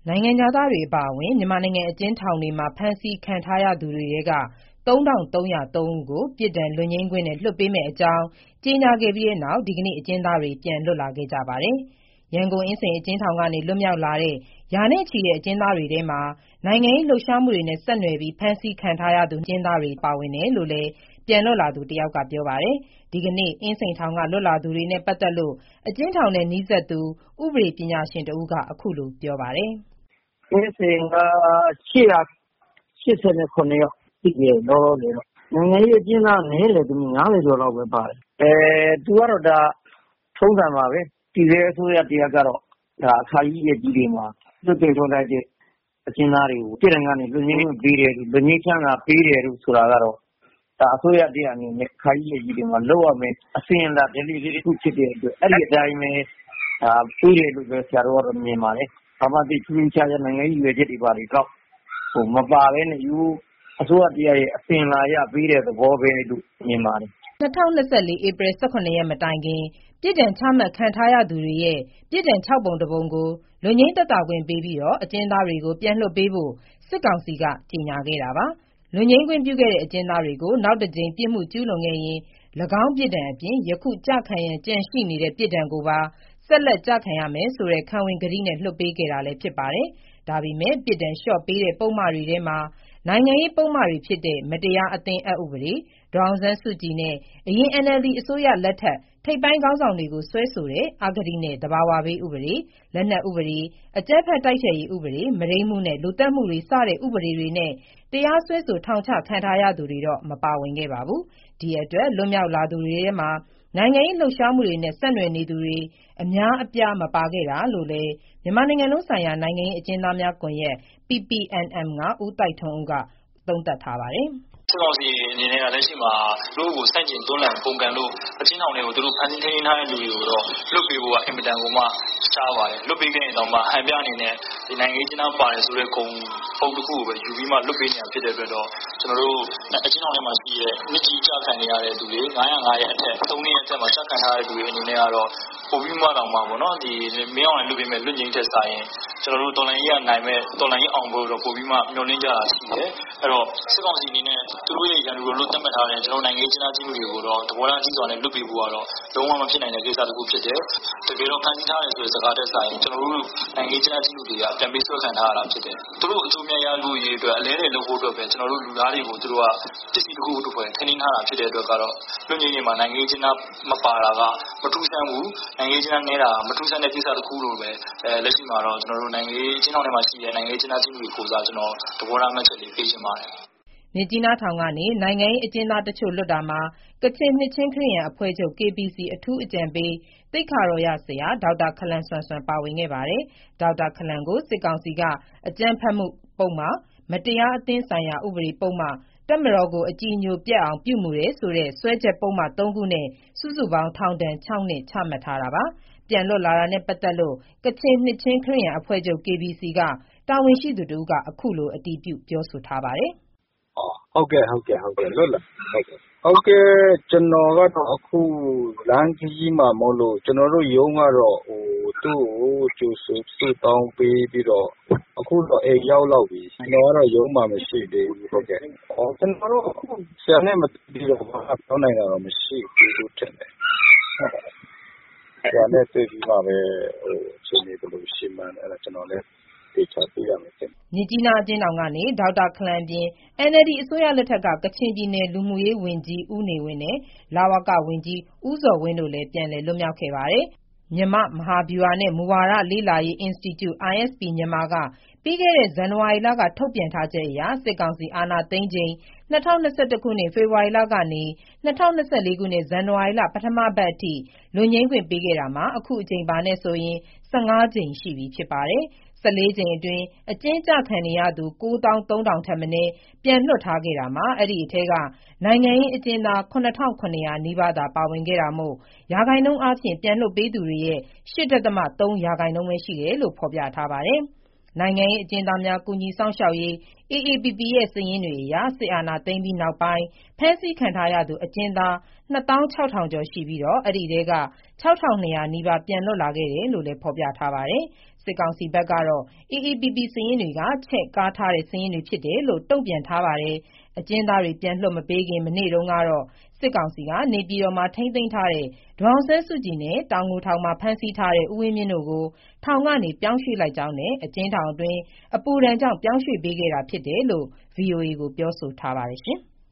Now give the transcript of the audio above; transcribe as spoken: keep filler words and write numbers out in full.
နိုင်ငံခြားသားတွေအပါအဝင်မြန်မာနိုင်ငံအကျဉ်းထောင်တွေမှာဖမ်းဆီးခံထားရသူတွေထဲကသုံးထောင်သုံးရာသုံးဦးကိုပြစ်ဒဏ်လွတ်ငြိမ်းခွင့်နဲ့လွှတ်ပေးမယ့်အကြောင်းကြေညာခဲ့ပြီးတဲ့နောက်ဒီကနေ့အကျဉ်းသားတွေပြန်လွတ်လာခဲ့ကြပါတယ်။ရန်ကုန်အင်းစိန်အကျဉ်းထောင်ကနေလွတ်မြောက်လာတဲ့ရာနဲ့ချီတဲ့အကျဉ်းသားတွေထဲမှာနိုင်ငံရေးလှုပ်ရှားမှုတွေနဲ့ဆက်နွယ်ပြီးဖမ်းဆီးခံထားရသူအကျဉ်းသားတွေပါဝင်တယ်လို့လည်းပြန်လွတ်လာသူတယောက်ကပြောပါတယ်။ဒီကနေ့အင်းစိန်ထောင်ကလွတ်လာသူတွေနဲ့ပတ်သက်လို့အကျဉ်းထောင်နဲ့နီးစပ်သူဥပဒေပညာရှင်တဦးကအခုလိုပြောပါတယ်။အင်းစိန်ကရှစ်ရာရှစ်ဆယ်ခုနှစ်ယောက်ရှိတယ်လောလောဆယ်တော့နိုင်ငံရေးအကျဉ်းသားနည်းတယ်သူငါးဆယ်ကျော်လောက်ပဲပါတယ်အဲသူကတော့ဒါထုံးစံပါပဲဒီလေအစိုးရတရားကတော့ဒါအခါကြီးရဲ့ကြီးတွေမှာလွတ်တင်ထုတ်လိုက်တဲ့အကျဉ်းသားတွေကိုပြည်ထောင်ကနေလွတ်ငြိမ်းပေးတယ်လွတ်ငြိမ်းချမ်းသာပေးတယ်လို့ဆိုတာကတော့ဒါအစိုးရတရားအနေနဲ့အခါကြီးရဲ့ကြီးတွေမှာလောက်ရမယ်အစင်လာဒလီလေးတစ်ခုဖြစ်တဲ့အတွက်အဲ့ဒီအတိုင်းပဲဒါပေးတယ်လို့ပဲဆရာတော်ကတော့မြင်ပါတယ်ဘာမှသိချင်းချာတဲ့နိုင်ငံရေးရွေချက်တွေပါတွေတော့ဟိုမပါဘဲနဲ့ယူအစိုးရတရားရဲ့အစင်လာရပေးတဲ့သဘောပဲလို့မြင်ပါတယ်၂၀၂၄ဧပြီ၁၇ရက်မတိုင်ခင်ပြစ်ဒဏ်ချမှတ်ခံထားရသူတွေရဲ့ပြစ်ဒဏ်၆ပုံတစ်ပုံကိုလွတ်ငြိမ်းသက်သာခွင့်ပေးပြီးတော့အကျဉ်းသားတွေကိုပြန်လွှတ်ပေးဖို့စစ်ကောင်စီကကြေညာခဲ့တာပါလွတ်ငြိမ်းခွင့်ပြုခဲ့တဲ့အကျဉ်းသားတွေကိုနောက်တစ်ကြိမ်ပြစ်မှုကျူးလွန်ခဲ့ရင်၎င်းပြစ်ဒဏ်အပြင်ယခုကြခံရန်ကြံရှိနေတဲ့ပြစ်ဒဏ်ကိုပါဆက်လက်ကြခံရမယ်ဆိုတဲ့ခံဝန်ကတိနဲ့လွှတ်ပေးခဲ့တာလည်းဖြစ်ပါတယ်ဒါပေမဲ့ပြစ်ဒဏ်လျှော့ပေးတဲ့ပုံမှားတွေထဲမှာနိုင်ငံရေးပုံမှားတွေဖြစ်တဲ့မတရားအသင်းအပ်ဥပဒေဒေါ်အောင်ဆန်းစုကြည်နဲ့အရင် အန်အယ်လ်ဒီ အစိုးရလက်ထက်ထိပ်ပိုင်းခေါင်းဆောင်တွေကိုဆွဲဆိုတဲ့အာဂတိနဲ့တဘာဝဘေးဥပဒေလက်နက်ဥပဒေအကြမ်းဖက်တိုက်ဖျက်ရေးဥပဒေမုဒိမ်းမှုနဲ့လူသတ်မှုတွေစတဲ့ဥပဒေတွေနဲ့တရားစွဲဆိုထောင်ချခံထားရသူတွေတော့မပါဝင်ခဲ့ပါဘူးဒီအတွက်လွတ်မြောက်လာသူတွေထဲမှာနိုင်ငံရေးလှုပ်ရှားမှုတွေနဲ့ဆက်နွယ်နေသူတွေအများအပြားမပါခဲ့တာလို့လည်းမြန်မာနိုင်ငံလုံးဆိုင်ရာနိုင်ငံရေးအကျဉ်းသားများကွန်ရက် ပီ ပီ အန် အမ် ကဦးတိုက်ထွန်းဦးကသုံးသပ်ထားပါတယ်စစ်ကောင်စီအနေနဲ့ကလက်ရှိမှာလူကိုစန့်ကျင်တွန်းလှန်ပုံကန်လို့အချင်းအောင်တွေကိုသူတို့ဖန်တီးထိန်းထားတဲ့လူတွေကိုတော့လွတ်ပေးဖို့ကအင်မတန်ကိုမှရှားပါတယ်လွတ်ပေးခဲ့ရင်တော့မှဟန်ပြအနေနဲ့ဒီနိုင်ငံရေးကျင်းပပါတယ်ဆိုတဲ့ဂုံပုံတစ်ခုကိုပဲယူပြီးမှလွတ်ပေးနေတာဖြစ်တဲ့အတွက်တော့ကျွန်တော်တို့အချင်းအောင်တွေမှာရှိတဲ့မြစ်ကြီးကြခံနေရတဲ့သူတွေငါးရာငါးရဲ့အထက်သုံးနှစ်ရဲ့အထက်မှာကြခံထားရတဲ့သူတွေအနေနဲ့ကတော့ပုံပြီးမှတော့မှာပေါ့နော်ဒီမင်းအောင်လည်းလွတ်ပေးမဲ့လွတ်ငင်းတဲ့ဆိုင်ရင်ကျွန်တော်တို့တော်လိုင်းကြီးကနိုင်မဲ့တော်လိုင်းကြီးအောင်ဖို့တော့ပို့ပြီးမှမျှော်လင့်ကြတာရှိတယ်အဲ့တော့စစ်ကောင်စီအနေနဲ့သူတို့ရဲ့ရန်သူကိုလွတ်တတ်မှတ်ထားတဲ့ကျွန်တော်နိုင်ငံရေးကျင်းပခြင်းတွေကိုတော့တဘောလားကြီးစွာနဲ့လွတ်ပေးဖို့ကတော့လုံးဝမဖြစ်နိုင်တဲ့ကိစ္စတစ်ခုဖြစ်တယ်တကယ်တော့ဖန်တီးထားတယ်ဆိုတဲ့စကားတက်ဆိုင်ကျွန်တော်တို့နိုင်ငံရေးကျင်းပခြင်းတွေကပြန်ပြီးဆွဲခံထားရတာဖြစ်တယ်သူတို့အကျိုးမြတ်ရလို့ရေးအတွက်အလဲတယ်လို့ဖို့အတွက်ပဲကျွန်တော်တို့လူသားတွေကိုသူတို့ကပစ္စည်းတစ်ခုတစ်ဖွဲ့ထင်းထင်းထားတာဖြစ်တဲ့အတွက်ကတော့လွတ်ငင်းရင်မှာနိုင်ငံရေးကျင်းပမပါတာကမထူးဆန်းဘူးနိုင်ငံရေးကျင်းပနေတာမထူးဆန်းတဲ့ကိစ္စတစ်ခုလို့ပဲအဲလက်ရှိမှာတော့ကျွန်တော်တို့နိုင်ငံရေးကျင်းပထဲမှာရှိတဲ့နိုင်ငံရေးကျင်းပခြင်းတွေကိုစားကျွန်တော်တဘောလားမှတ်ချက်လေးပေးချင်ပါတယ်မြစ်ကြီးနားထောင်ကနေနိုင်ငံရေးအကျဉ်းသားတချို့လွတ်တာမှာကချင်နှစ်ချင်းခရစ်ယာန်အဖွဲ့ချုပ် ကေ ပီ စီ အထူးအကြံပေးသိက္ခာတော်ရဆရာဒေါက်တာခလန်ဆမ်ဆွမ်ပါဝင်ခဲ့ပါတယ်။ဒေါက်တာခလန်ကိုစစ်ကောင်စီကအကြမ်းဖက်မှုပုံမှာမတရားအသင်းဆိုင်ရာဥပဒေပုံမှာတပ်မတော်ကိုအကြည်ညိုပြတ်အောင်ပြုမှုတယ်ဆိုတဲ့စွဲချက်ပုံမှာသုံးခုနဲ့စုစုပေါင်းထောင်ဒဏ်ခြောက်နှစ်ချမှတ်ထားတာပါ။ပြန်လွတ်လာတာနဲ့ပတ်သက်လို့ကချင်နှစ်ချင်းခရစ်ယာန်အဖွဲ့ချုပ် ကေ ပီ စီ ကတာဝန်ရှိသူတို့ကအခုလိုအတည်ပြုပြောဆိုထားပါတယ်။ဟုတ်ကဲ့ဟုတ်ကဲ့ဟုတ်ကဲ့လွတ်လာဟုတ်ကဲ့ဟုတ်ကဲ့ကျွန်တော်ကတော့အခုလမ်းကြီးမှာမဟုတ်လို့ကျွန်တော်တို့ရုံးကတော့ဟိုသူ့ကိုကျူဆူဆူတောင်းပေးပြီးတော့အခုတော့အိမ်ရောက်လောက်ပြီကျွန်တော်ကတော့ရုံးမှာမရှိသေးဘူးဟုတ်ကဲ့အော်ကျွန်တော်တို့အခုဆရာနဲ့မပြီးတော့ဘာပြောနိုင်တာတော့မရှိဘူးလို့ထင်တယ်ဟုတ်ဆရာနဲ့တွေ့ပြီးမှပဲဟိုအချိန်လေးဘယ်လိုရှင်းမှန်းအဲ့ဒါကျွန်တော်လည်းတေချာပြရမယ်မြစ်ကြီးနားအကျဉ်းထောင်ကနေဒေါက်တာခလန်ပြင် အန်အယ်လ်ဒီ အစိုးရလက်ထက်ကကချင်ပြည်နယ်လူမှုရေးဝန်ကြီးဦးနေဝင်းနဲ့လဝကဝန်ကြီးဦးဇော်ဝင်းတို့လည်းပြန်လည်လွတ်မြောက်ခဲ့ပါတယ်။မြန်မာမဟာဗျူဟာနဲ့မူဝါဒလေ့လာရေး Institute အိုင် အက်စ် ပီ မြန်မာကပြီးခဲ့တဲ့ဇန်နဝါရီလကထုတ်ပြန်ထားချက်အရစစ်ကောင်စီအာဏာသိမ်းချိန်၂၀၂၁ခုနှစ်ဖေဖော်ဝါရီလကနေ၂၀၂၄ခုနှစ်ဇန်နဝါရီလပထမပတ်အထိလွတ်ငြိမ်းခွင့်ပေးခဲ့တာမှာအခုအချိန်ပါနဲ့ဆိုရင်၁၅ကြိမ်ရှိပြီဖြစ်ပါတယ်။၁၄ကြိမ်အတွင်းအကျဉ်းကျခံနေရသူကိုးသောင်းသုံးထောင်ထက်မနည်းပြန်လွှတ်ထားခဲ့တာမှာအဲ့ဒီအထဲကနိုင်ငံရေးအကျဉ်းသားခုနှစ်ထောင်ခုနှစ်ရာနီးပါးသာပါဝင်ခဲ့တာမို့ရာခိုင်နှုန်းအားဖြင့်ပြန်လွှတ်ပေးသူတွေရဲ့ ၈.၃ ရာခိုင်နှုန်းပဲရှိတယ်လို့ဖော်ပြထားပါတယ်။နိုင်ငံရေးအကျဉ်းသားများကူညီစောင့်ရှောက်ရေး အေအေပီပီ ရဲ့စာရင်းတွေအရစစ်အာဏာသိမ်းပြီးနောက်ပိုင်းဖမ်းဆီးခံထားရသူအကျဉ်းသားနှစ်သောင်းခြောက်ထောင်ကျော်ရှိပြီးတော့အဲ့ဒီထဲကခြောက်ထောင်နှစ်ရာနီးပါးပြန်လွတ်လာခဲ့တယ်လို့လည်းဖော်ပြထားပါတယ်။စစ်ကောင်စီဘက်ကတော့ အေးအေးပီပီစာရင်းတွေက ချဲ့ကားထားတဲ့စာရင်းတွေဖြစ်တယ်လို့ တုံ့ပြန်ထားပါတယ်။ အကျဉ်းသားတွေပြန်လွှတ်မပေးခင် မနေ့တုန်းကတော့ စစ်ကောင်စီက နေပြည်တော်မှာထိန်းသိမ်းထားတဲ့ ဒေါ်အောင်ဆန်းစုကြည်နဲ့ တောင်ငူထောင်မှာဖမ်းဆီးထားတဲ့ ဦးဝင်းမြင့်တို့ကို ထောင်ကနေပြောင်းရွှေ့လိုက်ကြောင်းနဲ့ အကျဉ်းထောင်အတွင်း အပူဒဏ်ကြောင့် ပြောင်းရွှေ့ပေးခဲ့တာဖြစ်တယ်လို့ ဗွီအိုအေကို ပြောဆိုထားပါတယ်။